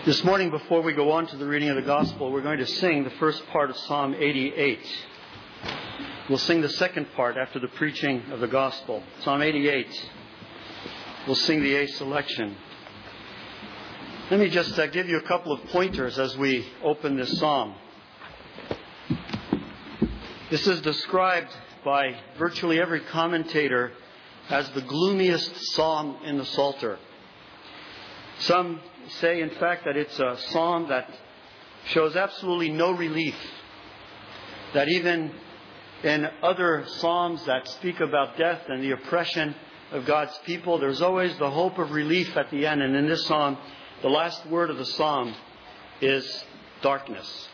This morning, before we go on to the reading of the Gospel, we're going to sing the first part of Psalm 88. We'll sing the second part after the preaching of the Gospel. Psalm 88. We'll sing the A selection. Let me just give you a couple of pointers as we open this psalm. This is described by virtually every commentator as the gloomiest psalm in the Psalter. Some say, in fact, that it's a psalm that shows absolutely no relief. That even in other psalms that speak about death and the oppression of God's people, there's always the hope of relief at the end. And in this psalm, the last word of the psalm is darkness.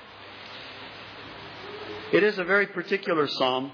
It is a very particular psalm.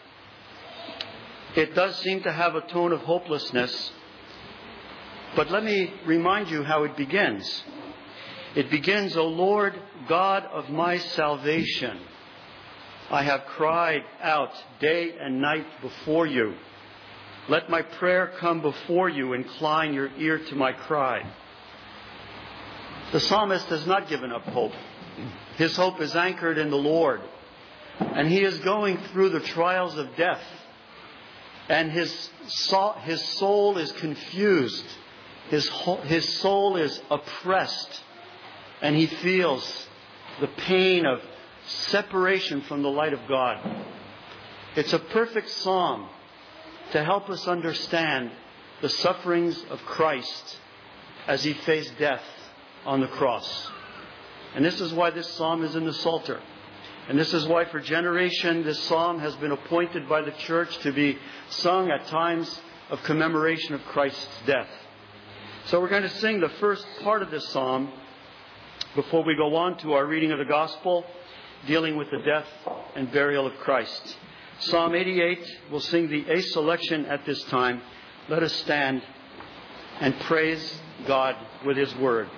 It does seem to have a tone of hopelessness. But let me remind you how it begins. It begins, O Lord, God of my salvation, I have cried out day and night before you. Let my prayer come before you. Incline your ear to my cry. The psalmist has not given up hope. His hope is anchored in the Lord. And he is going through the trials of death. And his soul is confused. His soul is oppressed, and he feels the pain of separation from the light of God. It's a perfect psalm to help us understand the sufferings of Christ as he faced death on the cross. And this is why this psalm is in the Psalter. And this is why for generation this psalm has been appointed by the church to be sung at times of commemoration of Christ's death. So we're going to sing the first part of this psalm before we go on to our reading of the Gospel, dealing with the death and burial of Christ. Psalm 88, we'll sing the A selection at this time. Let us stand and praise God with His Word.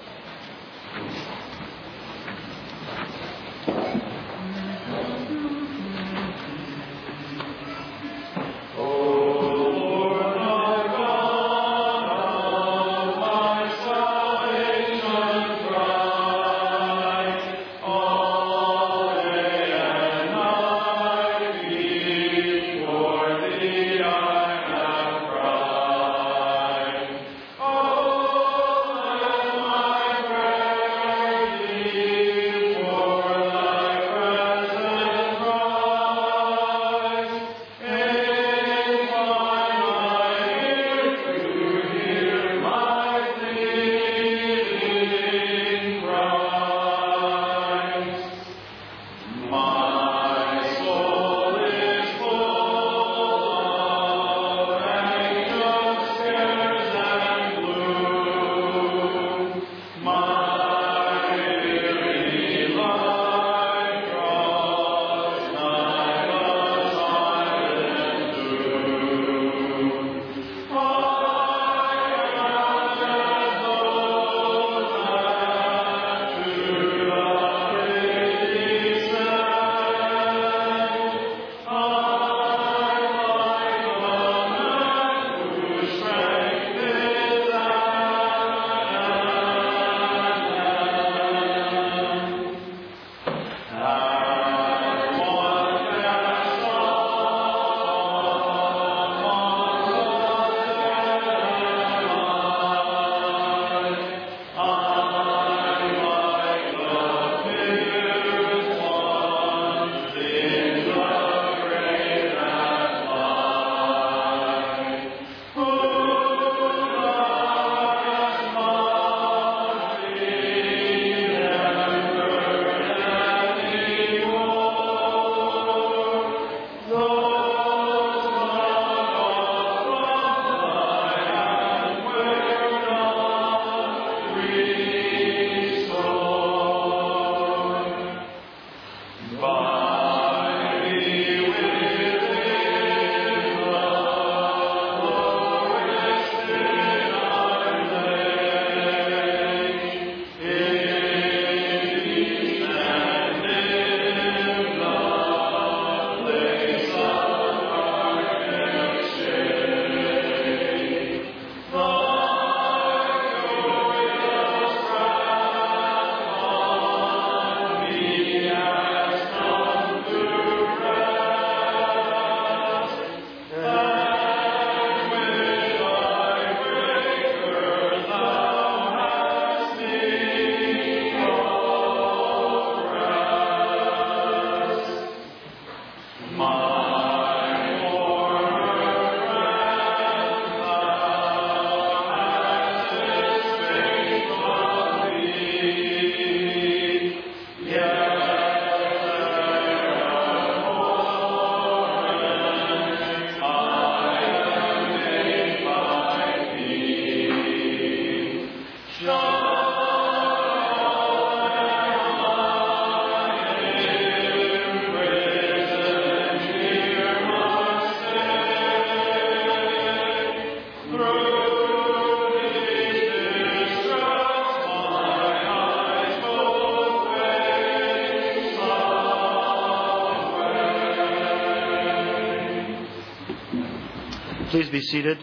Please be seated.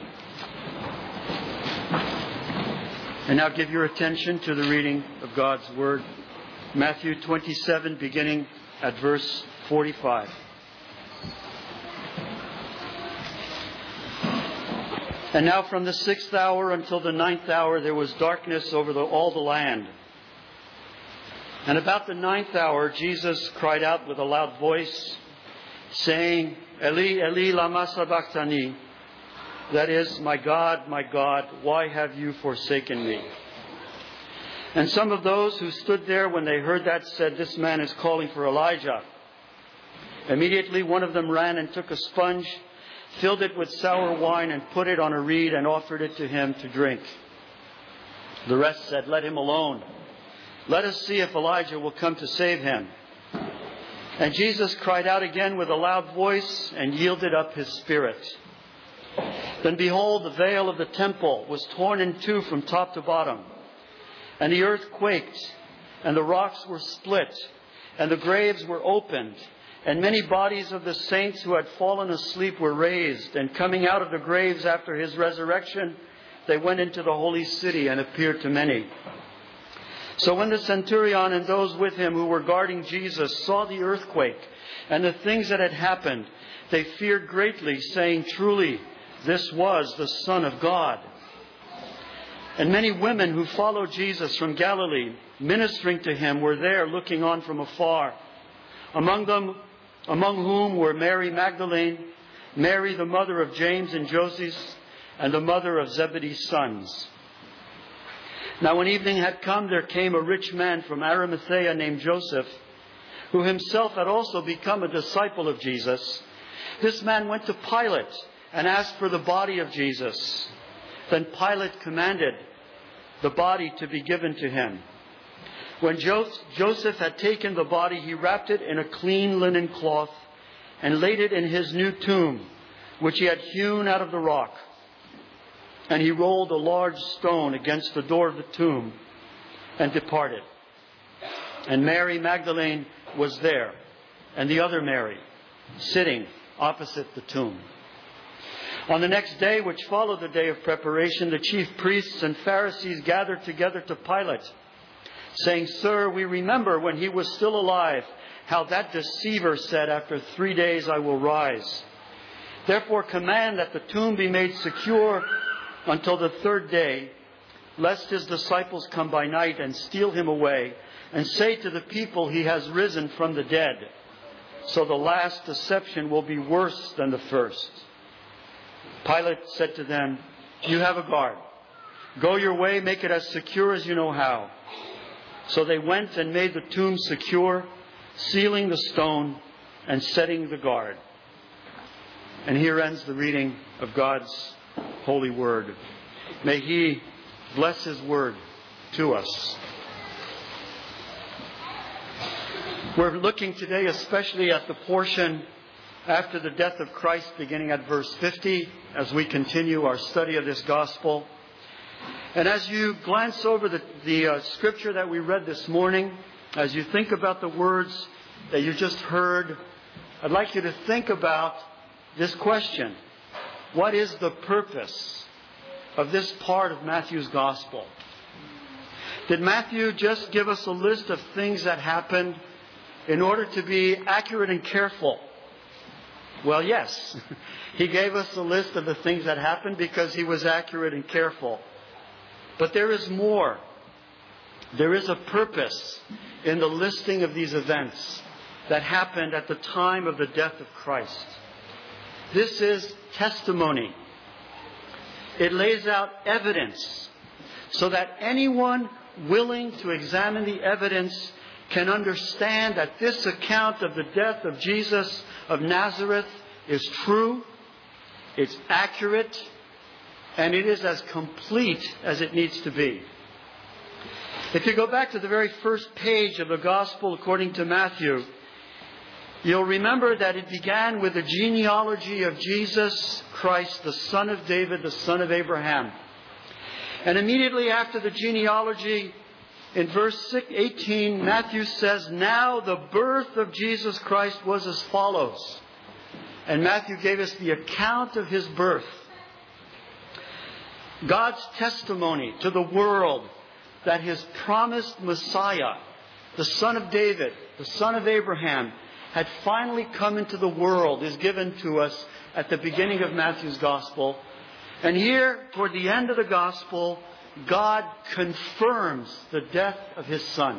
And now give your attention to the reading of God's Word. Matthew 27, beginning at verse 45. And now from the 6th hour until the 9th hour there was darkness over all the land. And about the 9th hour Jesus cried out with a loud voice, saying, Eli, Eli, lama sabachthani? That is, my God, why have you forsaken me? And some of those who stood there when they heard that said, this man is calling for Elijah. Immediately one of them ran and took a sponge, filled it with sour wine, and put it on a reed and offered it to him to drink. The rest said, let him alone. Let us see if Elijah will come to save him. And Jesus cried out again with a loud voice and yielded up his spirit. Then behold, the veil of the temple was torn in two from top to bottom. And the earth quaked, and the rocks were split, and the graves were opened. And many bodies of the saints who had fallen asleep were raised. And coming out of the graves after his resurrection, they went into the holy city and appeared to many. So when the centurion and those with him who were guarding Jesus saw the earthquake and the things that had happened, they feared greatly, saying, truly, this was the Son of God. And many women who followed Jesus from Galilee, ministering to him, were there looking on from afar. Among whom were Mary Magdalene, Mary the mother of James and Joseph, and the mother of Zebedee's sons. Now when evening had come, there came a rich man from Arimathea named Joseph, who himself had also become a disciple of Jesus. This man went to Pilate and asked for the body of Jesus. Then Pilate commanded the body to be given to him. When Joseph had taken the body, he wrapped it in a clean linen cloth and laid it in his new tomb, which he had hewn out of the rock. And he rolled a large stone against the door of the tomb and departed. And Mary Magdalene was there, and the other Mary, sitting opposite the tomb. On the next day, which followed the day of preparation, the chief priests and Pharisees gathered together to Pilate, saying, Sir, we remember when he was still alive, how that deceiver said, after 3 days I will rise. Therefore command that the tomb be made secure until the 3rd day, lest his disciples come by night and steal him away, and say to the people, he has risen from the dead. So the last deception will be worse than the first. Pilate said to them, you have a guard. Go your way, make it as secure as you know how. So they went and made the tomb secure, sealing the stone and setting the guard. And here ends the reading of God's holy word. May He bless His word to us. We're looking today especially at the portion after the death of Christ, beginning at verse 50, as we continue our study of this gospel. And as you glance over the scripture that we read this morning, as you think about the words that you just heard, I'd like you to think about this question. What is the purpose of this part of Matthew's gospel? Did Matthew just give us a list of things that happened in order to be accurate and careful? Well, yes. He gave us a list of the things that happened because he was accurate and careful. But there is more. There is a purpose in the listing of these events that happened at the time of the death of Christ. This is testimony. It lays out evidence so that anyone willing to examine the evidence can understand that this account of the death of Jesus of Nazareth is true, it's accurate, and it is as complete as it needs to be. If you go back to the very first page of the Gospel according to Matthew, you'll remember that it began with the genealogy of Jesus Christ, the son of David, the son of Abraham. And immediately after the genealogy, in verse 18, Matthew says, "Now the birth of Jesus Christ was as follows." And Matthew gave us the account of His birth. God's testimony to the world that His promised Messiah, the son of David, the son of Abraham, had finally come into the world is given to us at the beginning of Matthew's Gospel. And here, toward the end of the Gospel, God confirms the death of His Son.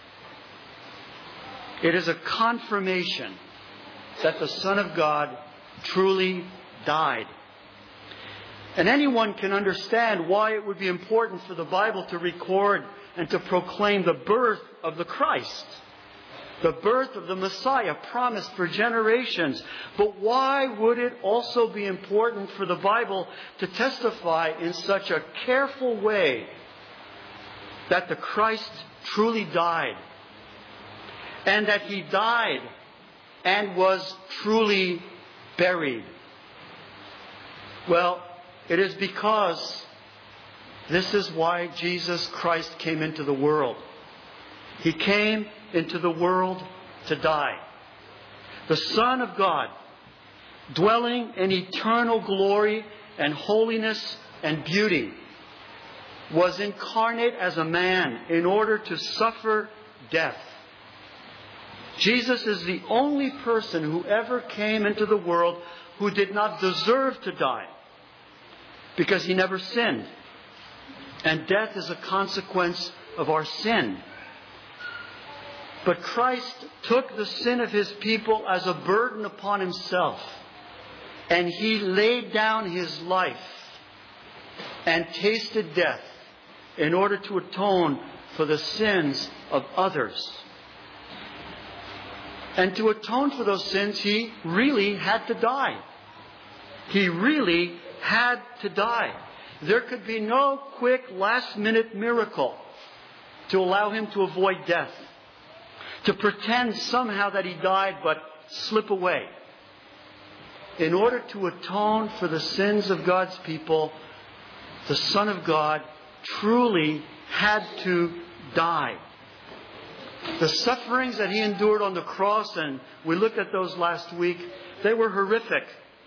It is a confirmation that the Son of God truly died. And anyone can understand why it would be important for the Bible to record and to proclaim the birth of the Christ, the birth of the Messiah promised for generations. But why would it also be important for the Bible to testify in such a careful way that the Christ truly died, and that He died and was truly buried? Well, it is because this is why Jesus Christ came into the world. He came into the world to die. The Son of God, dwelling in eternal glory and holiness and beauty, was incarnate as a man in order to suffer death. Jesus is the only person who ever came into the world who did not deserve to die, because He never sinned. And death is a consequence of our sin. But Christ took the sin of His people as a burden upon Himself. And He laid down His life and tasted death in order to atone for the sins of others. And to atone for those sins, He really had to die. He really had to die. There could be no quick last-minute miracle to allow Him to avoid death, to pretend somehow that He died but slip away. In order to atone for the sins of God's people, the Son of God truly had to die. The sufferings that He endured on the cross, and we looked at those last week, they were horrific.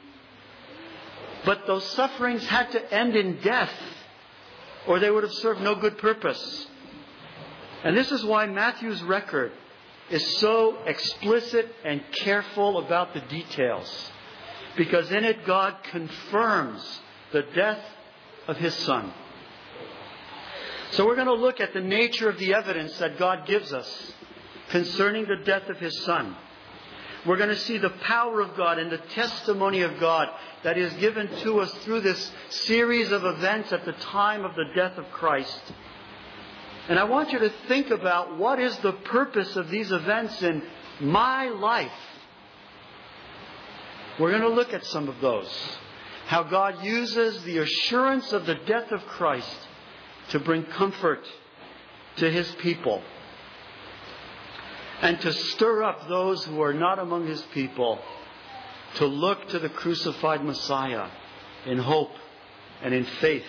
But those sufferings had to end in death, or they would have served no good purpose. And this is why Matthew's record is so explicit and careful about the details. Because in it, God confirms the death of His Son. So we're going to look at the nature of the evidence that God gives us concerning the death of His Son. We're going to see the power of God and the testimony of God that is given to us through this series of events at the time of the death of Christ. And I want you to think about what is the purpose of these events in my life. We're going to look at some of those. How God uses the assurance of the death of Christ to bring comfort to His people, and to stir up those who are not among His people to look to the crucified Messiah in hope and in faith.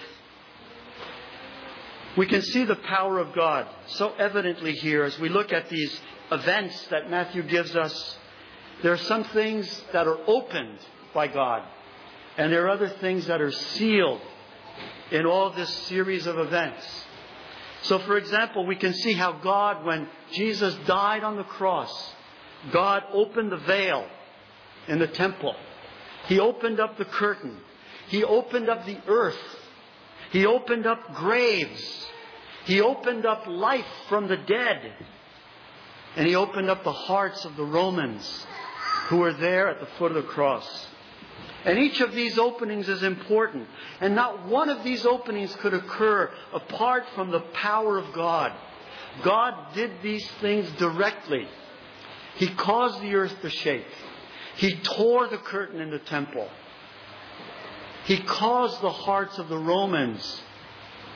We can see the power of God so evidently here as we look at these events that Matthew gives us. There are some things that are opened by God, and there are other things that are sealed in all this series of events. So, for example, we can see how God, when Jesus died on the cross, God opened the veil in the temple. He opened up the curtain. He opened up the earth. He opened up graves. He opened up life from the dead. And He opened up the hearts of the Romans who were there at the foot of the cross. And each of these openings is important. And not one of these openings could occur apart from the power of God. God did these things directly. He caused the earth to shake. He tore the curtain in the temple. He caused the hearts of the Romans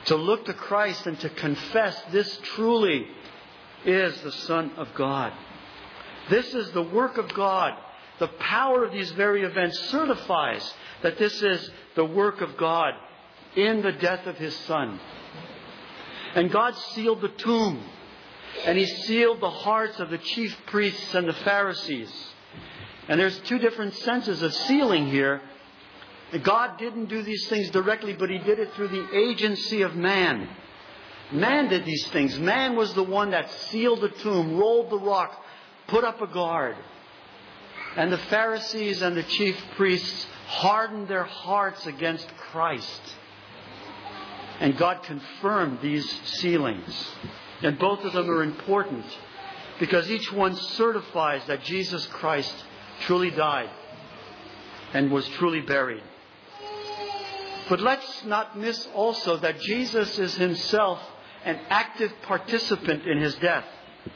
to look to Christ and to confess this truly is the Son of God. This is the work of God. The power of these very events certifies that this is the work of God in the death of His Son. And God sealed the tomb. And He sealed the hearts of the chief priests and the Pharisees. And there's two different senses of sealing here. God didn't do these things directly, but He did it through the agency of man. Man did these things. Man was the one that sealed the tomb, rolled the rock, put up a guard. And the Pharisees and the chief priests hardened their hearts against Christ. And God confirmed these sealings. And both of them are important because each one certifies that Jesus Christ truly died and was truly buried. But let's not miss also that Jesus is Himself an active participant in His death.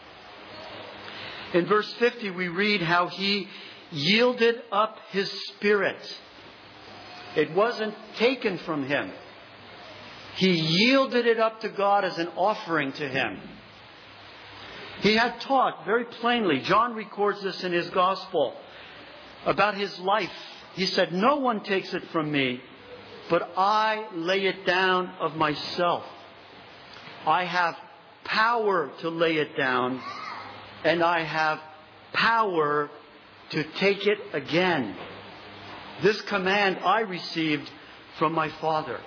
In verse 50 we read how He yielded up His Spirit. It wasn't taken from Him. He yielded it up to God as an offering to Him. He had taught very plainly, John records this in his Gospel, about His life. He said, "No one takes it from me, but I lay it down of myself. I have power to lay it down, and I have power to take it again. This command I received from my Father."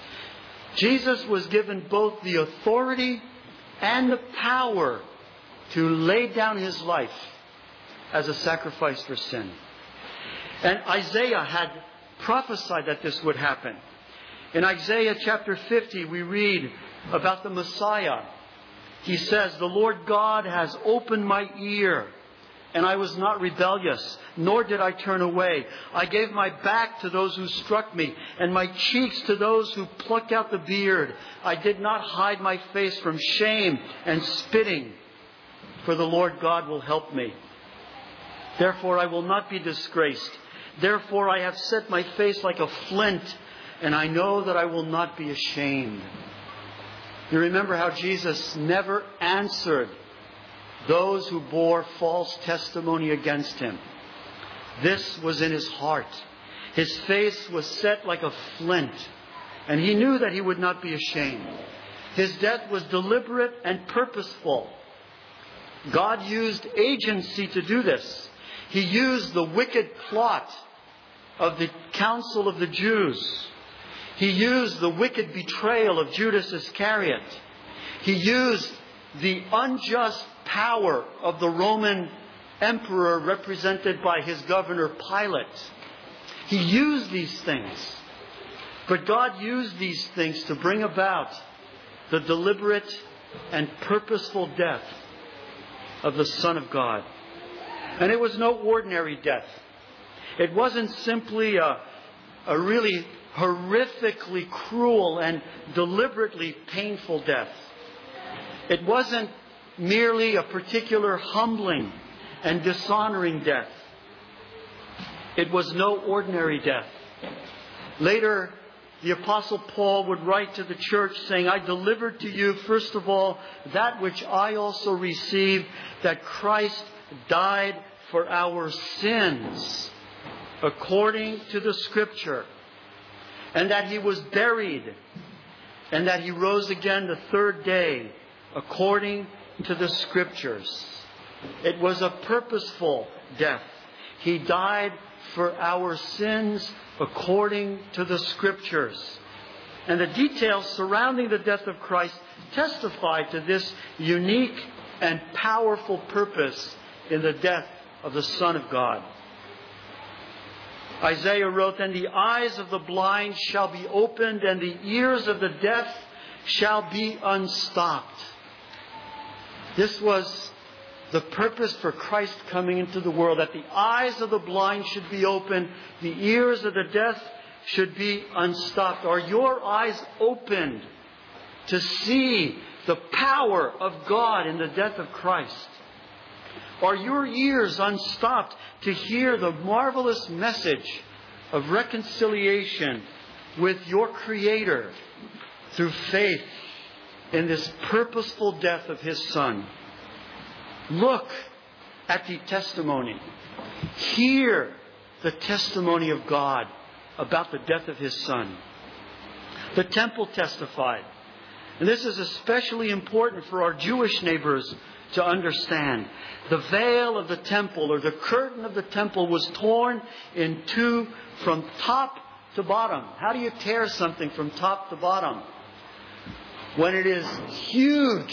Jesus was given both the authority and the power to lay down His life as a sacrifice for sin. And Isaiah had prophesied that this would happen. In Isaiah chapter 50, we read about the Messiah. He says, "The Lord God has opened my ear, and I was not rebellious, nor did I turn away. I gave my back to those who struck me, and my cheeks to those who plucked out the beard. I did not hide my face from shame and spitting, for the Lord God will help me. Therefore I will not be disgraced. Therefore I have set my face like a flint, and I know that I will not be ashamed." You remember how Jesus never answered those who bore false testimony against Him. This was in His heart. His face was set like a flint, and He knew that He would not be ashamed. His death was deliberate and purposeful. God used agency to do this. He used the wicked plot of the council of the Jews. He used the wicked betrayal of Judas Iscariot. He used the unjust power of the Roman emperor represented by his governor Pilate. He used these things. But God used these things to bring about the deliberate and purposeful death of the Son of God. And it was no ordinary death. It wasn't simply a really horrifically cruel and deliberately painful death. It wasn't merely a particular humbling and dishonoring death. It was no ordinary death. Later, the Apostle Paul would write to the church saying, "I delivered to you, first of all, that which I also received, that Christ died for our sins, according to the Scripture, and that He was buried, and that He rose again the third day, according to the Scriptures." It was a purposeful death. He died for our sins according to the Scriptures. And the details surrounding the death of Christ testify to this unique and powerful purpose in the death of the Son of God. Isaiah wrote, "And the eyes of the blind shall be opened, and the ears of the deaf shall be unstopped." This was the purpose for Christ coming into the world, that the eyes of the blind should be opened, the ears of the deaf should be unstopped. Are your eyes opened to see the power of God in the death of Christ? Are your ears unstopped to hear the marvelous message of reconciliation with your Creator through faith in this purposeful death of His Son. Look at the testimony. Hear the testimony of God about the death of His Son. The temple testified. And this is especially important for our Jewish neighbors to understand. The veil of the temple, or the curtain of the temple, was torn in two from top to bottom. How do you tear something from top to bottom? When it is huge.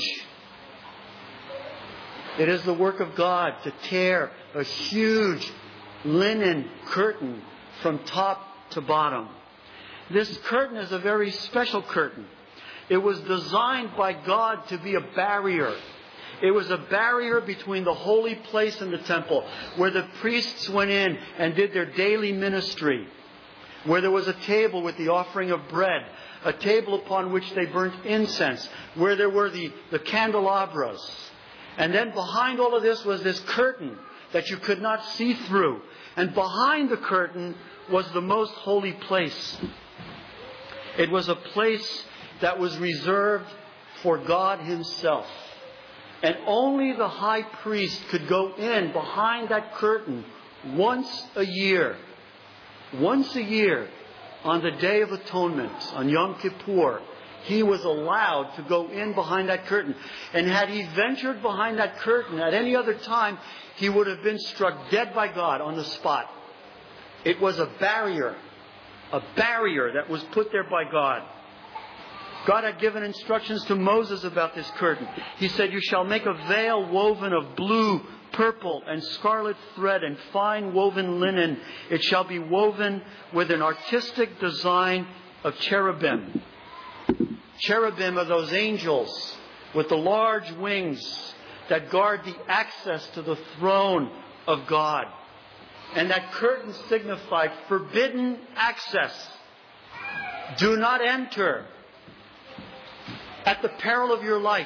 It is the work of God to tear a huge linen curtain from top to bottom. This curtain is a very special curtain. It was designed by God to be a barrier. It was a barrier between the holy place and the temple, where the priests went in and did their daily ministry, where there was a table with the offering of bread, a table upon which they burnt incense, where there were the candelabras. And then behind all of this was this curtain that you could not see through. And behind the curtain was the most holy place. It was a place that was reserved for God Himself. And only the high priest could go in behind that curtain once a year. Once a year, on the Day of Atonement, on Yom Kippur, he was allowed to go in behind that curtain. And had he ventured behind that curtain at any other time, he would have been struck dead by God on the spot. It was a barrier that was put there by God. God had given instructions to Moses about this curtain. He said, "You shall make a veil woven of blue, purple, and scarlet thread and fine woven linen. It shall be woven with an artistic design of cherubim." Cherubim are those angels with the large wings that guard the access to the throne of God. And that curtain signified forbidden access. Do not enter at the peril of your life.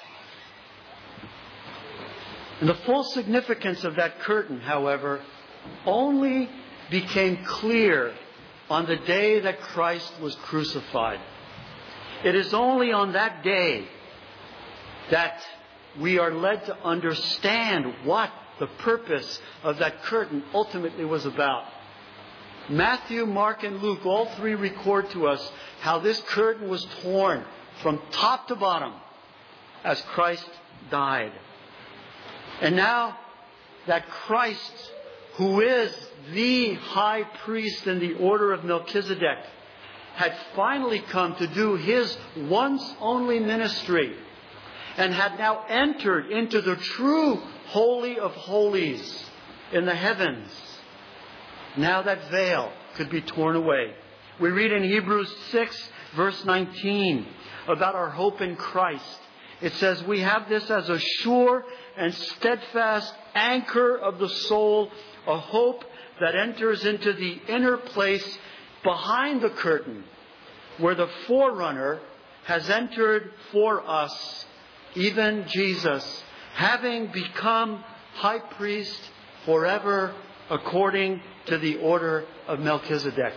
And the full significance of that curtain, however, only became clear on the day that Christ was crucified. It is only on that day that we are led to understand what the purpose of that curtain ultimately was about. Matthew, Mark, and Luke, all three record to us how this curtain was torn from top to bottom as Christ died. And now that Christ, who is the high priest in the order of Melchizedek, had finally come to do His once only ministry and had now entered into the true Holy of Holies in the heavens, now that veil could be torn away. We read in Hebrews 6, verse 19, about our hope in Christ. It says, "We have this as a sure and steadfast anchor of the soul, a hope that enters into the inner place behind the curtain, where the forerunner has entered for us, even Jesus, having become high priest forever according to the order of Melchizedek."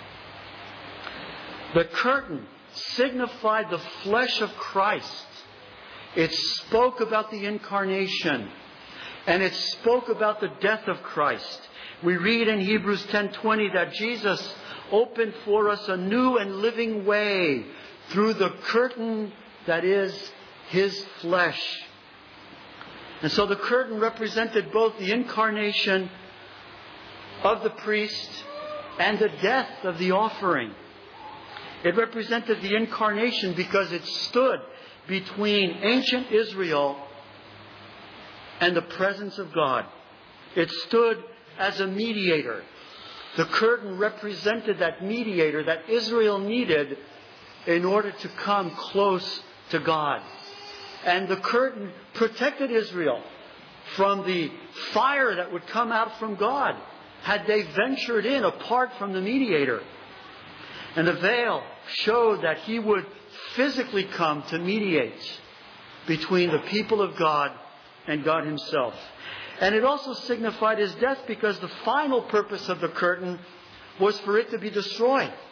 The curtain signified the flesh of Christ. It spoke about the incarnation, and it spoke about the death of Christ. We read in Hebrews 10:20 that Jesus opened for us a new and living way through the curtain that is His flesh. And so the curtain represented both the incarnation of the priest and the death of the offering. It represented the incarnation because it stood between ancient Israel and the presence of God. It stood as a mediator. The curtain represented that mediator that Israel needed in order to come close to God. And the curtain protected Israel from the fire that would come out from God had they ventured in apart from the mediator. And the veil showed that He would physically come to mediate between the people of God and God Himself. And it also signified His death because the final purpose of the curtain was for it to be destroyed.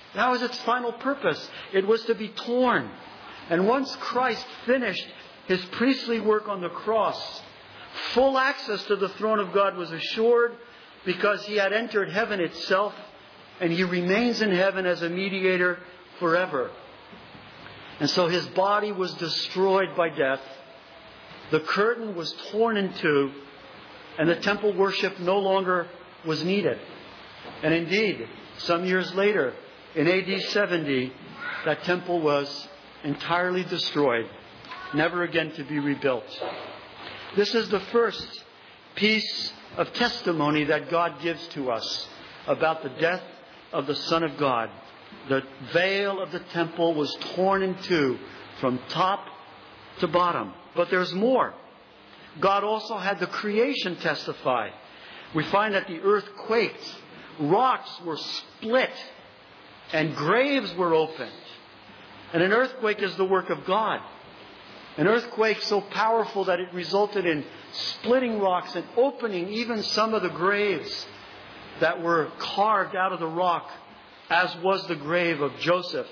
That was its final purpose. It was to be torn. And once Christ finished His priestly work on the cross, full access to the throne of God was assured because He had entered heaven itself, and He remains in heaven as a mediator forever. And so His body was destroyed by death. The curtain was torn in two, and the temple worship no longer was needed. And indeed, some years later, in AD 70, that temple was entirely destroyed, never again to be rebuilt. This is the first piece of testimony that God gives to us about the death of the Son of God. The veil of the temple was torn in two from top to bottom. But there's more. God also had the creation testify. We find that the earth quaked, rocks were split, and graves were opened. And an earthquake is the work of God. An earthquake so powerful that it resulted in splitting rocks and opening even some of the graves that were carved out of the rock, as was the grave of Joseph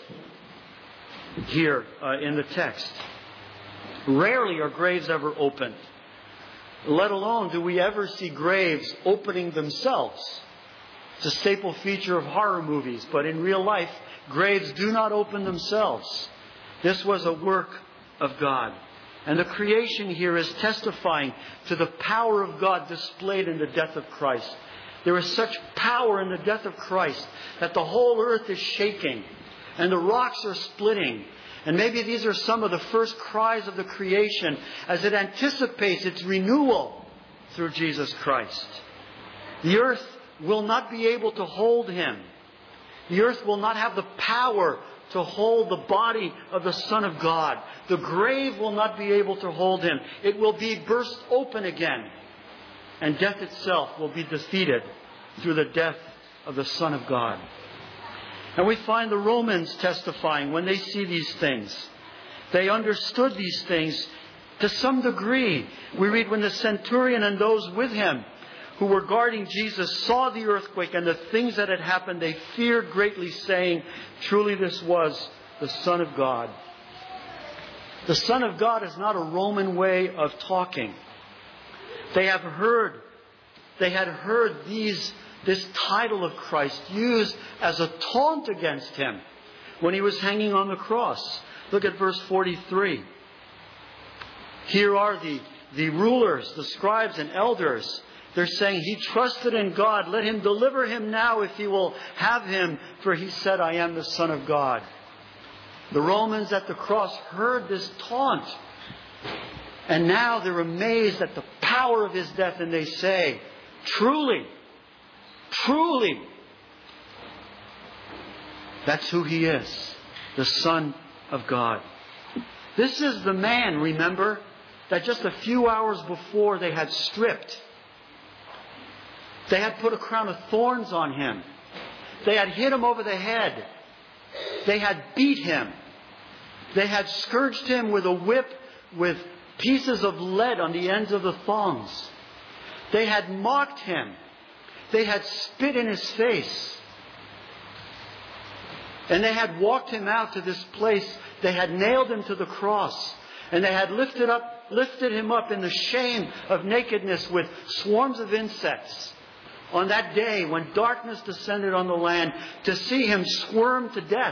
here in the text. Rarely are graves ever opened. Let alone do we ever see graves opening themselves. It's a staple feature of horror movies, but in real life, graves do not open themselves. This was a work of God. And the creation here is testifying to the power of God displayed in the death of Christ. There is such power in the death of Christ that the whole earth is shaking and the rocks are splitting. And maybe these are some of the first cries of the creation as it anticipates its renewal through Jesus Christ. The earth will not be able to hold Him. The earth will not have the power to hold the body of the Son of God. The grave will not be able to hold Him. It will be burst open again. And death itself will be defeated through the death of the Son of God. And we find the Romans testifying when they see these things. They understood these things to some degree. We read when the centurion and those with him who were guarding Jesus saw the earthquake and the things that had happened, they feared greatly, saying, "Truly this was the Son of God." The Son of God is not a Roman way of talking. They had heard this title of Christ used as a taunt against Him when He was hanging on the cross. Look at verse 43. Here are the rulers, the scribes and elders. They're saying, "He trusted in God. Let Him deliver Him now if He will have Him. For He said, 'I am the Son of God.'" The Romans at the cross heard this taunt. And now they're amazed at the power of His death. And they say, "Truly, truly, that's who He is, the Son of God." This is the man, remember, that just a few hours before they had stripped. They had put a crown of thorns on Him. They had hit Him over the head. They had beat Him. They had scourged Him with a whip with pieces of lead on the ends of the thongs. They had mocked Him. They had spit in His face. And they had walked Him out to this place. They had nailed Him to the cross. And they had lifted Him up in the shame of nakedness with swarms of insects. On that day when darkness descended on the land, to see Him squirm to death.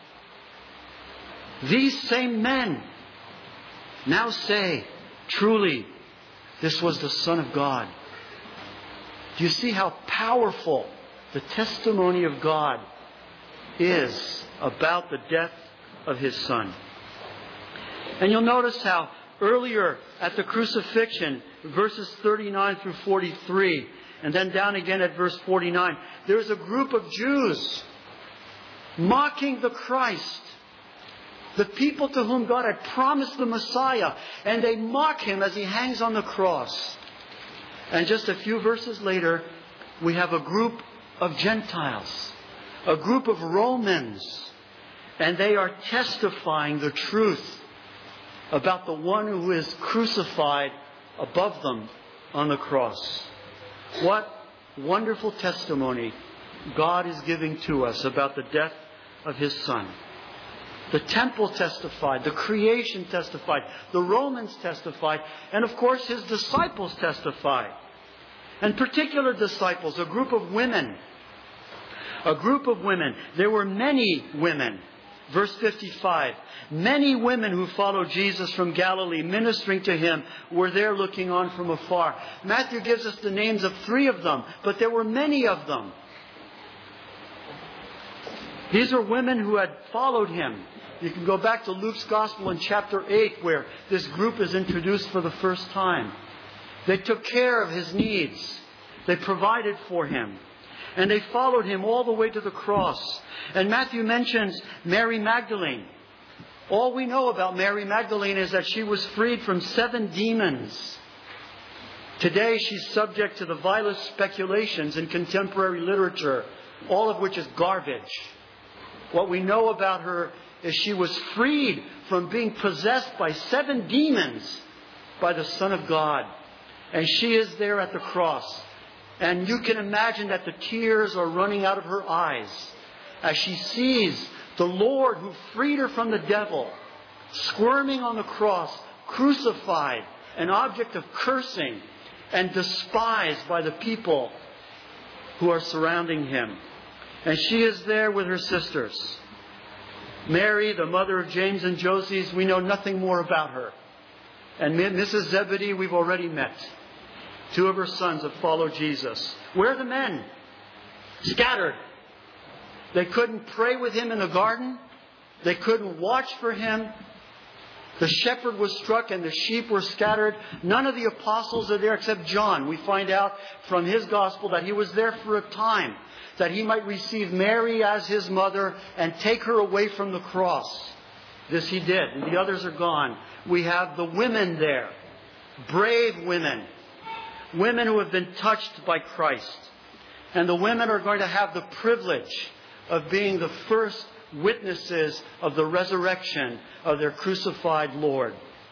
These same men now say, "Truly, this was the Son of God." Do you see how powerful the testimony of God is about the death of His Son? And you'll notice how earlier at the crucifixion, verses 39 through 43, and then down again at verse 49, there's a group of Jews mocking the Christ, the people to whom God had promised the Messiah, and they mock Him as He hangs on the cross. And just a few verses later, we have a group of Gentiles, a group of Romans, and they are testifying the truth about the one who is crucified above them on the cross. What wonderful testimony God is giving to us about the death of His Son. The temple testified, the creation testified, the Romans testified, and of course His disciples testified. And particular disciples, a group of women. There were many women. Verse 55, many women who followed Jesus from Galilee, ministering to Him, were there looking on from afar. Matthew gives us the names of 3 of them, but there were many of them. These are women who had followed Him. You can go back to Luke's Gospel in chapter 8, where this group is introduced for the first time. They took care of His needs. They provided for Him. And they followed Him all the way to the cross. And Matthew mentions Mary Magdalene. All we know about Mary Magdalene is that she was freed from 7 demons. Today she's subject to the vilest speculations in contemporary literature, all of which is garbage. What we know about her is she was freed from being possessed by 7 demons by the Son of God. And she is there at the cross. And you can imagine that the tears are running out of her eyes as she sees the Lord who freed her from the devil, squirming on the cross, crucified, an object of cursing and despised by the people who are surrounding Him. And she is there with her sisters. Mary, the mother of James and Joses, we know nothing more about her. And Mrs. Zebedee, we've already met. 2 of her sons have followed Jesus. Where are the men? Scattered. They couldn't pray with Him in the garden. They couldn't watch for Him. The shepherd was struck and the sheep were scattered. None of the apostles are there except John. We find out from his gospel that he was there for a time, that he might receive Mary as his mother and take her away from the cross. This he did, and the others are gone. We have the women there. Brave women. Women who have been touched by Christ. And the women are going to have the privilege of being the first witnesses of the resurrection of their crucified Lord.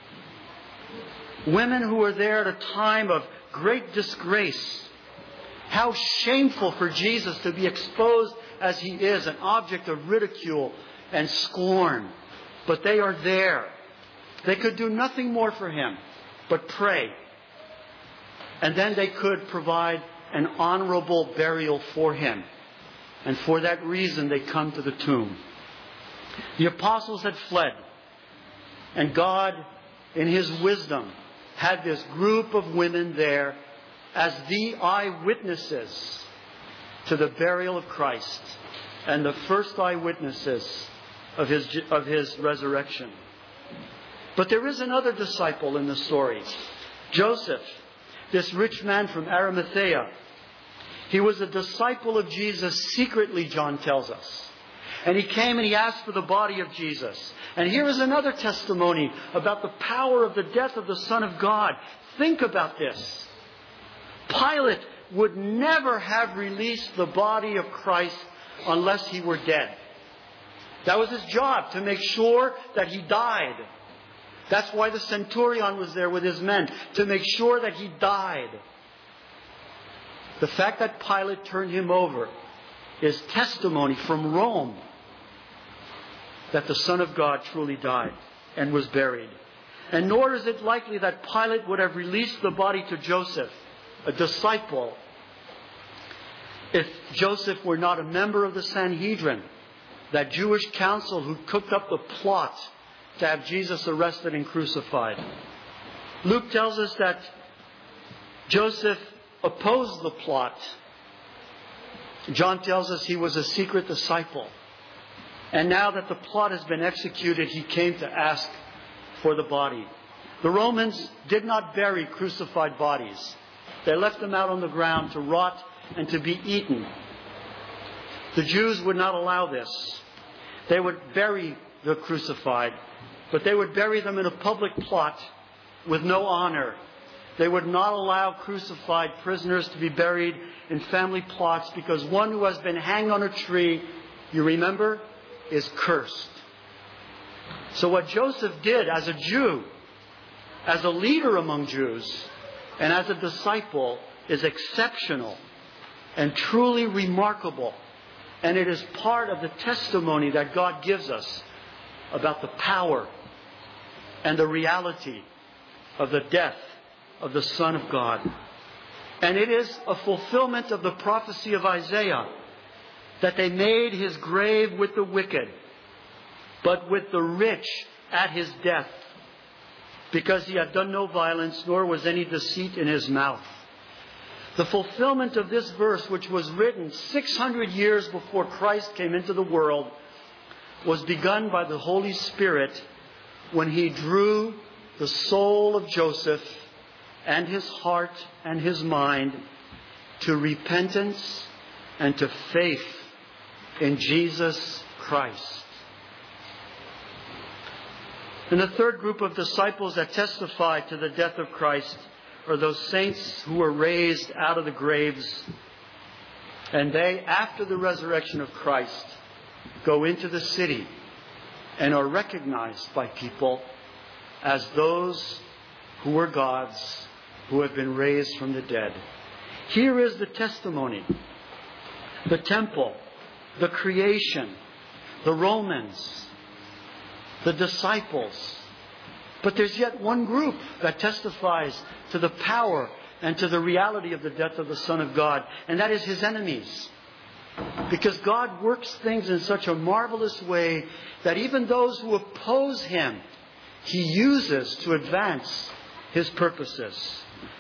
Women who are there at a time of great disgrace. How shameful for Jesus to be exposed as He is, an object of ridicule and scorn. But they are there. They could do nothing more for Him but pray. And then they could provide an honorable burial for Him. And for that reason they come to the tomb. The apostles had fled. And God, in His wisdom, had this group of women there as the eyewitnesses to the burial of Christ and the first eyewitnesses of His resurrection. But there is another disciple in the story. Joseph, this rich man from Arimathea. He was a disciple of Jesus secretly, John tells us. And he came and he asked for the body of Jesus. And here is another testimony about the power of the death of the Son of God. Think about this. Pilate would never have released the body of Christ unless He were dead. That was his job, to make sure that He died. That's why the centurion was there with his men, to make sure that He died. The fact that Pilate turned Him over is testimony from Rome that the Son of God truly died and was buried. And nor is it likely that Pilate would have released the body to Joseph, a disciple, if Joseph were not a member of the Sanhedrin, that Jewish council who cooked up the plot to have Jesus arrested and crucified. Luke tells us that Joseph opposed the plot. John tells us he was a secret disciple. And now that the plot has been executed, he came to ask for the body. The Romans did not bury crucified bodies. They left them out on the ground to rot and to be eaten. The Jews would not allow this. They would bury the crucified, but they would bury them in a public plot with no honor. They would not allow crucified prisoners to be buried in family plots, because one who has been hanged on a tree, you remember, is cursed. So what Joseph did as a Jew, as a leader among Jews, and as a disciple, is exceptional and truly remarkable And it is part of the testimony that God gives us about the power and the reality of the death of the Son of God. And it is a fulfillment of the prophecy of Isaiah that they made his grave with the wicked, but with the rich at his death, because he had done no violence, nor was any deceit in his mouth. The fulfillment of this verse, which was written 600 years before Christ came into the world, was begun by the Holy Spirit when he drew the soul of Joseph and his heart and his mind to repentance and to faith in Jesus Christ. And the third group of disciples that testify to the death of Christ are those saints who were raised out of the graves. And they, after the resurrection of Christ, go into the city and are recognized by people as those who were God's, who have been raised from the dead. Here is the testimony. The temple, the creation, the Romans, the disciples. But there's yet one group that testifies to the power and to the reality of the death of the Son of God, and that is his enemies. Because God works things in such a marvelous way that even those who oppose him, he uses to advance his purposes.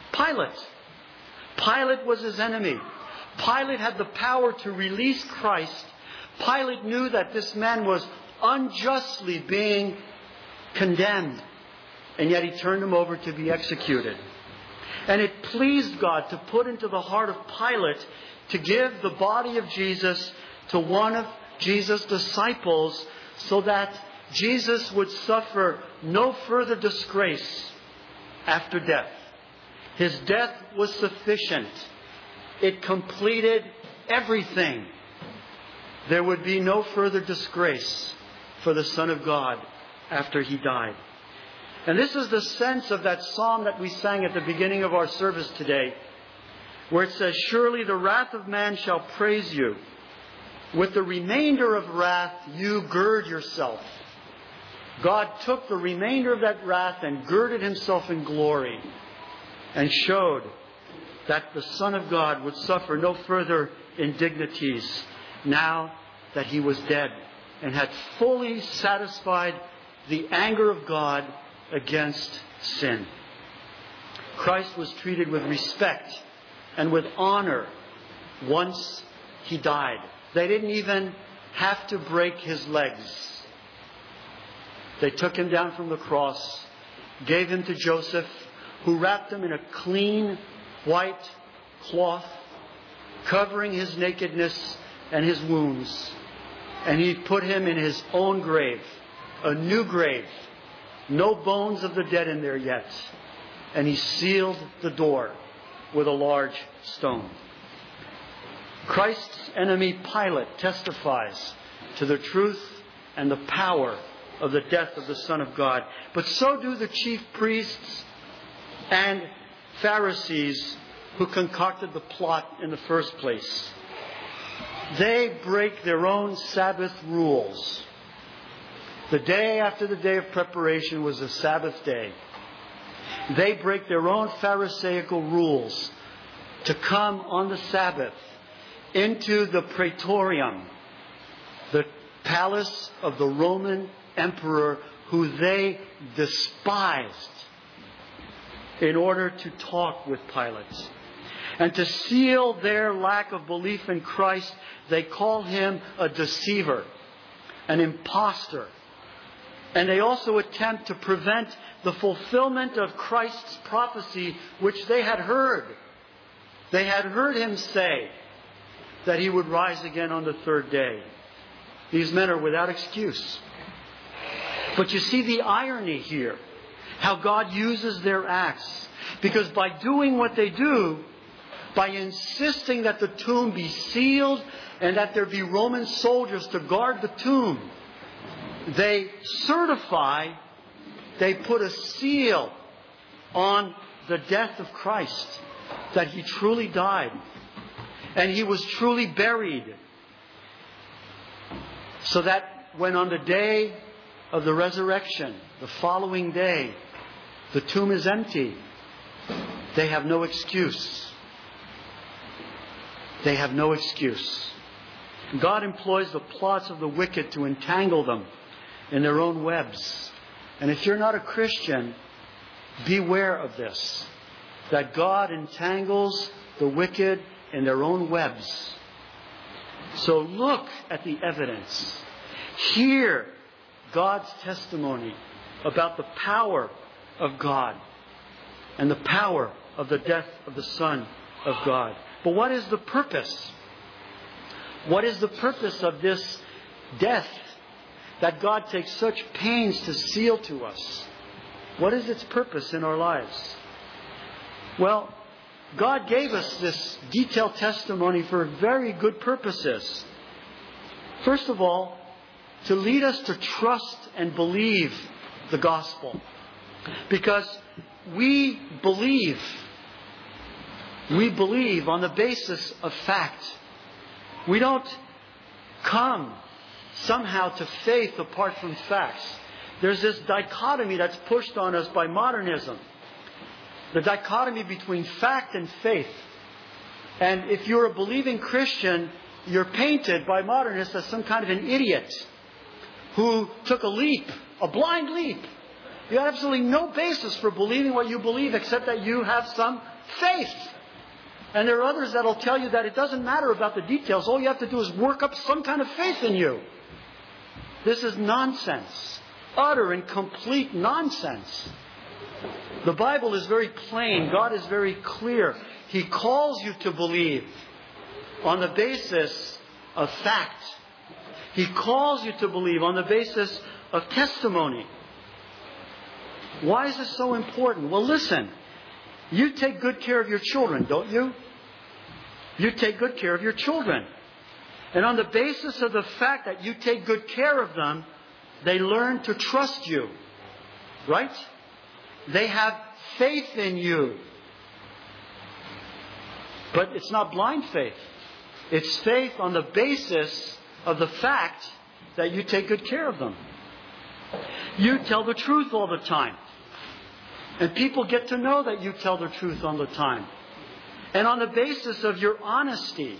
Pilate was his enemy. Pilate had the power to release Christ. Pilate knew that this man was unjustly being condemned, and yet he turned him over to be executed. And it pleased God to put into the heart of Pilate to give the body of Jesus to one of Jesus' disciples so that Jesus would suffer no further disgrace after death. His death was sufficient. It completed everything. There would be no further disgrace for the Son of God after he died. And this is the sense of that psalm that we sang at the beginning of our service today, where it says, "Surely the wrath of man shall praise you. With the remainder of wrath you gird yourself." God took the remainder of that wrath and girded himself in glory and showed that the Son of God would suffer no further indignities now that he was dead and had fully satisfied the anger of God against sin. Christ was treated with respect and with honor once he died. They didn't even have to break his legs. They took him down from the cross, gave him to Joseph, who wrapped him in a clean white cloth, covering his nakedness and his wounds. And he put him in his own grave, a new grave, no bones of the dead in there yet. And he sealed the door with a large stone. Christ's enemy Pilate testifies to the truth and the power of the death of the Son of God. But so do the chief priests and Pharisees who concocted the plot in the first place. They break their own Sabbath rules. The day after the day of preparation was a Sabbath day. They break their own Pharisaical rules to come on the Sabbath into the praetorium, the palace of the Roman emperor, who they despised, in order to talk with Pilate. And to seal their lack of belief in Christ, they call him a deceiver, an impostor. And they also attempt to prevent the fulfillment of Christ's prophecy, which they had heard. They had heard him say that he would rise again on the third day. These men are without excuse. But you see the irony here, how God uses their acts. Because by doing what they do, by insisting that the tomb be sealed and that there be Roman soldiers to guard the tomb, they certify, they put a seal on the death of Christ, that he truly died and he was truly buried. So that when on the day of the resurrection, the following day, the tomb is empty, they have no excuse. They have no excuse. God employs the plots of the wicked to entangle them in their own webs. And if you're not a Christian, beware of this, that God entangles the wicked in their own webs. So look at the evidence. Hear God's testimony about the power of God and the power of the death of the Son of God. But what is the purpose? What is the purpose of this death that God takes such pains to seal to us? What is its purpose in our lives? Well, God gave us this detailed testimony for very good purposes. First of all, to lead us to trust and believe the gospel. Because we believe on the basis of fact. We don't come somehow to faith apart from facts. There's this dichotomy that's pushed on us by modernism. The dichotomy between fact and faith. And if you're a believing Christian, you're painted by modernists as some kind of an idiot who took a leap, a blind leap. You have absolutely no basis for believing what you believe except that you have some faith. And there are others that will tell you that it doesn't matter about the details. All you have to do is work up some kind of faith in you. This is nonsense. Utter and complete nonsense. The Bible is very plain. God is very clear. He calls you to believe on the basis of fact. He calls you to believe on the basis of testimony. Why is this so important? Well, listen. You take good care of your children, don't you? You take good care of your children. And on the basis of the fact that you take good care of them, they learn to trust you. Right? They have faith in you. But it's not blind faith. It's faith on the basis of the fact that you take good care of them. You tell the truth all the time. And people get to know that you tell the truth all the time. And on the basis of your honesty,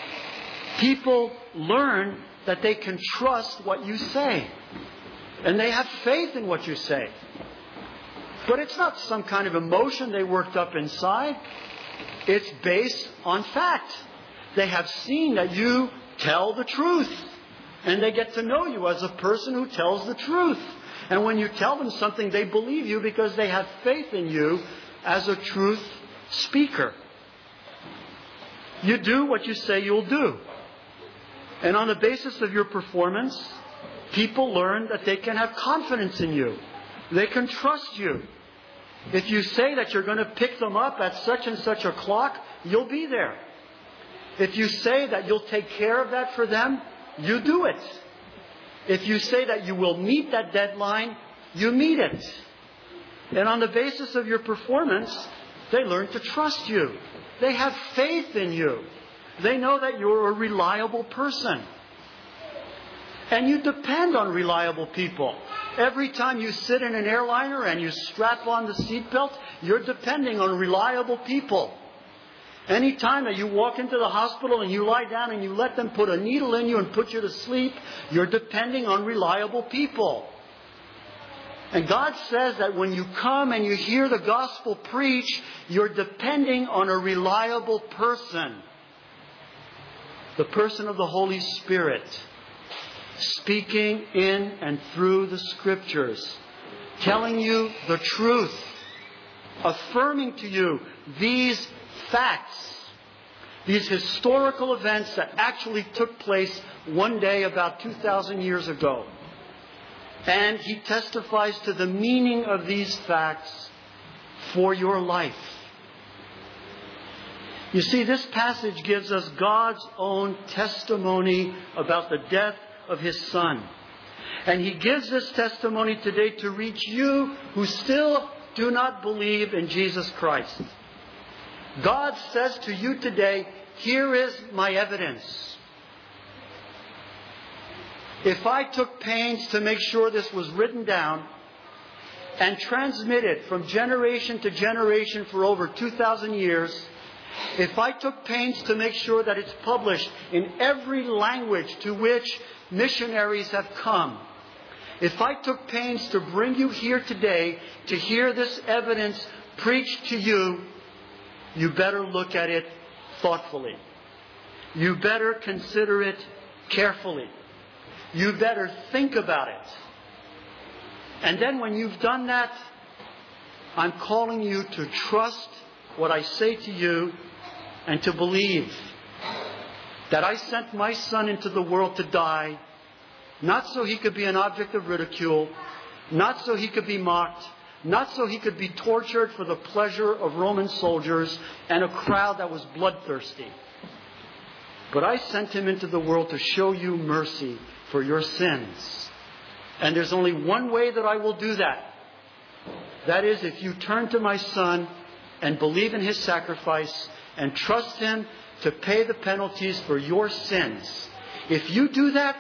people learn that they can trust what you say. And they have faith in what you say. But it's not some kind of emotion they worked up inside. It's based on fact. They have seen that you tell the truth. And they get to know you as a person who tells the truth. And when you tell them something, they believe you because they have faith in you as a truth speaker. You do what you say you'll do. And on the basis of your performance, people learn that they can have confidence in you. They can trust you. If you say that you're going to pick them up at such and such a clock, you'll be there. If you say that you'll take care of that for them, you do it. If you say that you will meet that deadline, you meet it. And on the basis of your performance, they learn to trust you. They have faith in you. They know that you're a reliable person. And you depend on reliable people. Every time you sit in an airliner and you strap on the seatbelt, you're depending on reliable people. Any time that you walk into the hospital and you lie down and you let them put a needle in you and put you to sleep, you're depending on reliable people. And God says that when you come and you hear the gospel preached, you're depending on a reliable person. The person of the Holy Spirit, speaking in and through the Scriptures, telling you the truth, affirming to you these facts, these historical events that actually took place one day about 2,000 years ago. And He testifies to the meaning of these facts for your life. You see, this passage gives us God's own testimony about the death of His Son. And He gives this testimony today to reach you who still do not believe in Jesus Christ. God says to you today, here is my evidence. if I took pains to make sure this was written down and transmitted from generation to generation for over 2,000 years, if I took pains to make sure that it's published in every language to which missionaries have come, if I took pains to bring you here today to hear this evidence preached to you, you better look at it thoughtfully. You better consider it carefully. You better think about it. And then when you've done that, I'm calling you to trust what I say to you and to believe that I sent my Son into the world to die, not so He could be an object of ridicule, not so He could be mocked, not so He could be tortured for the pleasure of Roman soldiers and a crowd that was bloodthirsty. But I sent Him into the world to show you mercy for your sins. And there's only one way that I will do that. That is, if you turn to my Son and believe in His sacrifice and trust Him to pay the penalties for your sins. If you do that,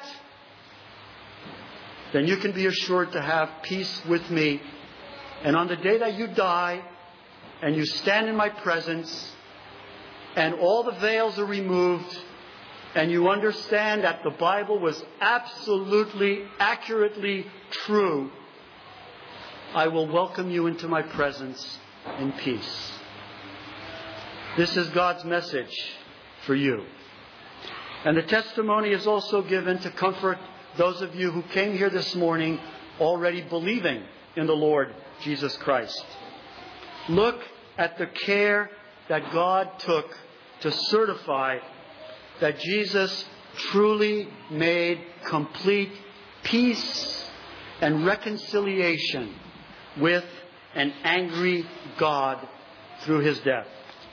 then you can be assured to have peace with me. And on the day that you die and you stand in my presence and all the veils are removed and you understand that the Bible was absolutely, accurately true, I will welcome you into my presence in peace. This is God's message for you. And the testimony is also given to comfort those of you who came here this morning already believing in the Lord Jesus Christ. Look at the care that God took to certify that Jesus truly made complete peace and reconciliation with an angry God through His death.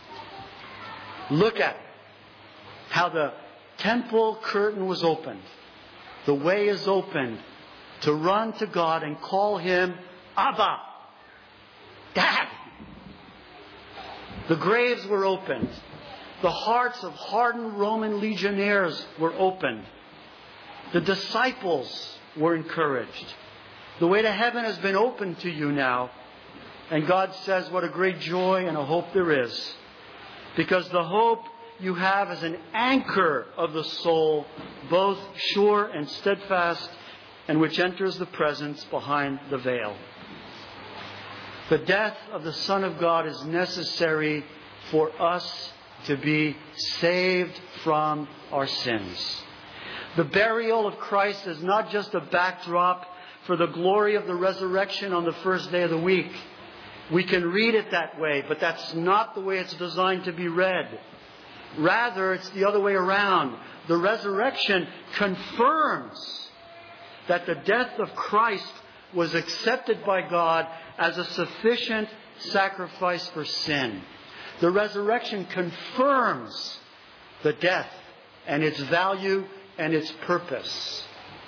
Look at how the temple curtain was opened. The way is opened to run to God and call Him Abba, Dad. The graves were opened. The hearts of hardened Roman legionnaires were opened. The disciples were encouraged. The way to heaven has been opened to you now. And God says what a great joy and a hope there is. Because the hope you have is an anchor of the soul, both sure and steadfast, and which enters the presence behind the veil. The death of the Son of God is necessary for us to be saved from our sins. The burial of Christ is not just a backdrop for the glory of the resurrection on the first day of the week. We can read it that way, but that's not the way it's designed to be read. Rather, it's the other way around. The resurrection confirms that the death of Christ was accepted by God as a sufficient sacrifice for sin. The resurrection confirms the death and its value and its purpose.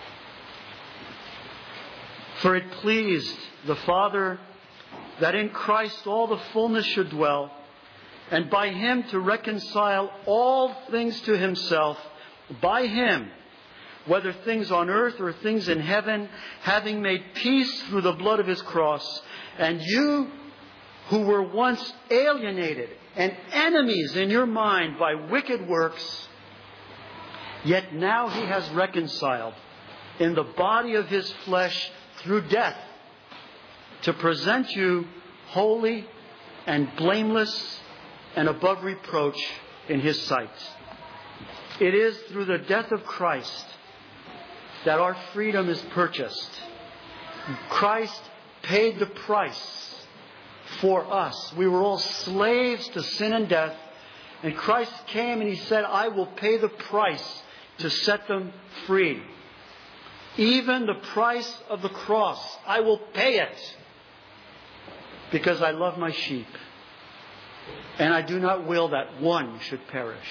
For it pleased the Father that in Christ all the fullness should dwell, and by Him to reconcile all things to Himself, by Him, whether things on earth or things in heaven, having made peace through the blood of His cross. And you who were once alienated and enemies in your mind by wicked works, yet now He has reconciled in the body of His flesh through death, to present you holy and blameless and above reproach in His sight. It is through the death of Christ that our freedom is purchased. Christ paid the price for us. We were all slaves to sin and death, and Christ came and He said, I will pay the price to set them free. Even the price of the cross, I will pay it, because I love my sheep, and I do not will that one should perish.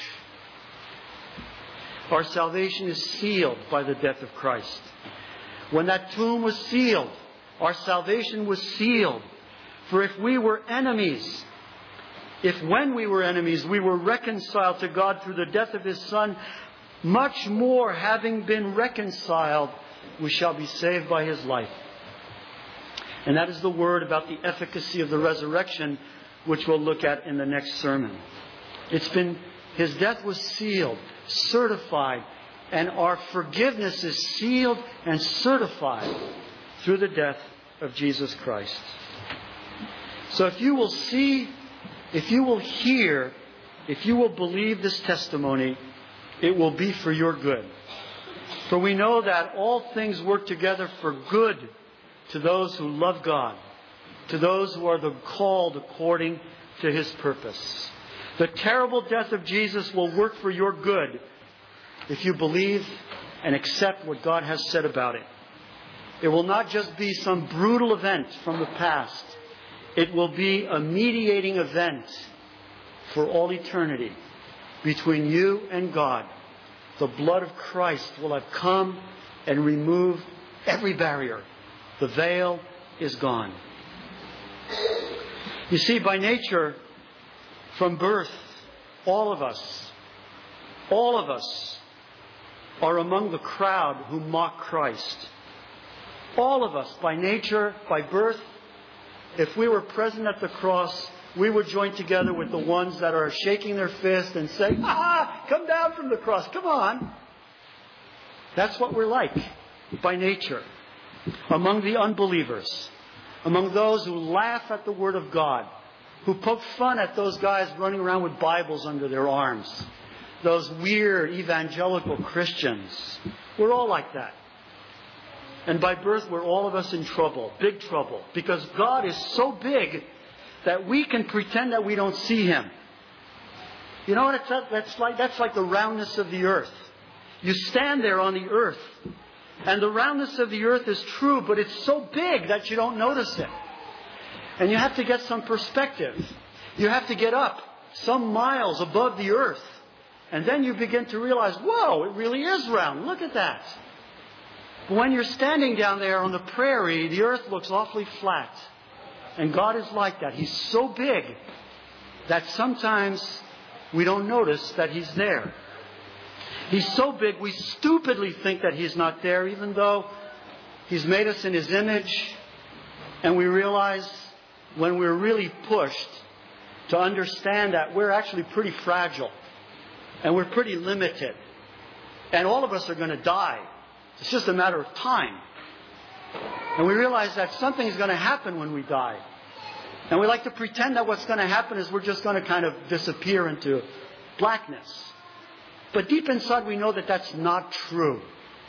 Our salvation is sealed by the death of Christ. When that tomb was sealed, our salvation was sealed. For if we were enemies, if when we were enemies, we were reconciled to God through the death of His Son, much more, having been reconciled, we shall be saved by His life. And that is the word about the efficacy of the resurrection, which we'll look at in the next sermon. His death was sealed, certified, and our forgiveness is sealed and certified through the death of Jesus Christ. So if you will see, if you will hear, if you will believe this testimony, it will be for your good. For we know that all things work together for good to those who love God, to those who are called according to His purpose. The terrible death of Jesus will work for your good if you believe and accept what God has said about it. It will not just be some brutal event from the past. It will be a mediating event for all eternity between you and God. The blood of Christ will have come and removed every barrier. The veil is gone. You see, by nature, from birth, all of us are among the crowd who mock Christ. All of us, by nature, by birth, if we were present at the cross, we would join together with the ones that are shaking their fist and saying, come down from the cross, come on. That's what we're like, by nature. Among the unbelievers, among those who laugh at the Word of God, who poke fun at those guys running around with Bibles under their arms, those weird evangelical Christians. We're all like that. And by birth, we're all of us in trouble, big trouble, because God is so big that we can pretend that we don't see Him. You know what that's like? That's like the roundness of the earth. You stand there on the earth, and the roundness of the earth is true, but it's so big that you don't notice it. And you have to get some perspective. You have to get up some miles above the earth. And then you begin to realize, whoa, it really is round. Look at that. But when you're standing down there on the prairie, the earth looks awfully flat. And God is like that. He's so big that sometimes we don't notice that He's there. He's so big we stupidly think that He's not there, even though He's made us in His image. And we realize when we're really pushed to understand that we're actually pretty fragile. And we're pretty limited. And all of us are going to die. It's just a matter of time. And we realize that something's going to happen when we die. And we like to pretend that what's going to happen is we're just going to kind of disappear into blackness. But deep inside we know that that's not true.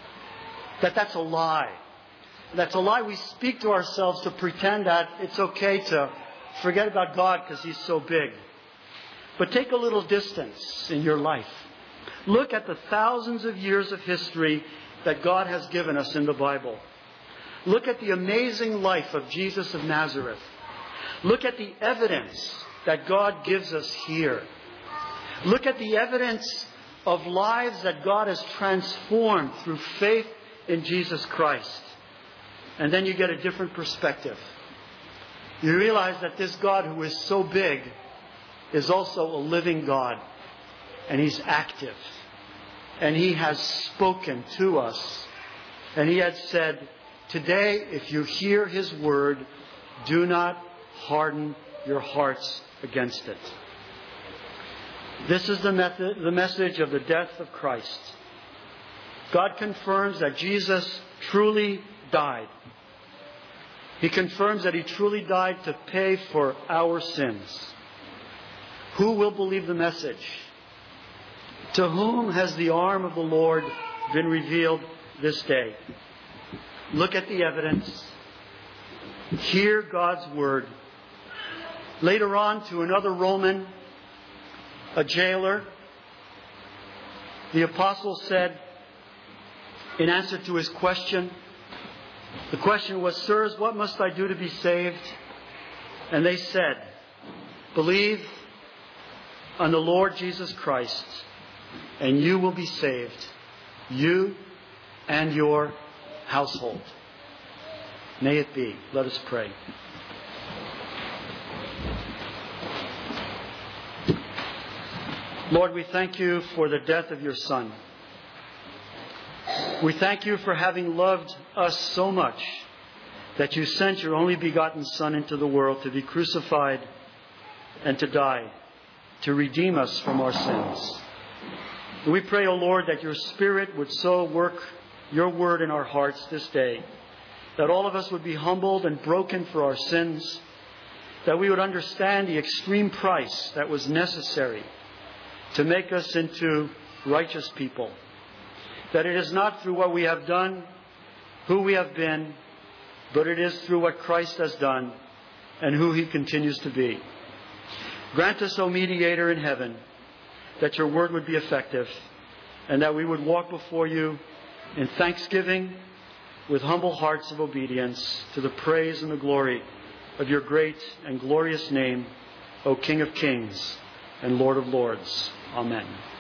That that's a lie. That's a lie we speak to ourselves to pretend that it's okay to forget about God because He's so big. But take a little distance in your life. Look at the thousands of years of history that God has given us in the Bible. Look at the amazing life of Jesus of Nazareth. Look at the evidence that God gives us here. Look at the evidence of lives that God has transformed through faith in Jesus Christ. And then you get a different perspective. You realize that this God who is so big is also a living God. And He's active. And He has spoken to us. And He has said, today, if you hear His word, do not harden your hearts against it. This is the message of the death of Christ. God confirms that Jesus truly died. He confirms that He truly died to pay for our sins. Who will believe the message? To whom has the arm of the Lord been revealed this day? Look at the evidence. Hear God's word. Later on, to another Roman, a jailer, the apostle said, in answer to his question, the question was, "Sirs, what must I do to be saved?" And they said, "Believe on the Lord Jesus Christ, and you will be saved, you and your household." May it be. Let us pray. Lord, we thank You for the death of Your Son. We thank you for having loved us so much that you sent your only begotten Son into the world to be crucified and to die, to redeem us from our sins. And we pray, O Lord, that your Spirit would so work your word in our hearts this day, that all of us would be humbled and broken for our sins, that we would understand the extreme price that was necessary to make us into righteous people, that it is not through what we have done, who we have been, but it is through what Christ has done and who He continues to be. Grant us, O Mediator in heaven, that your word would be effective and that we would walk before you in thanksgiving with humble hearts of obedience to the praise and the glory of your great and glorious name, O King of Kings and Lord of Lords. Amen.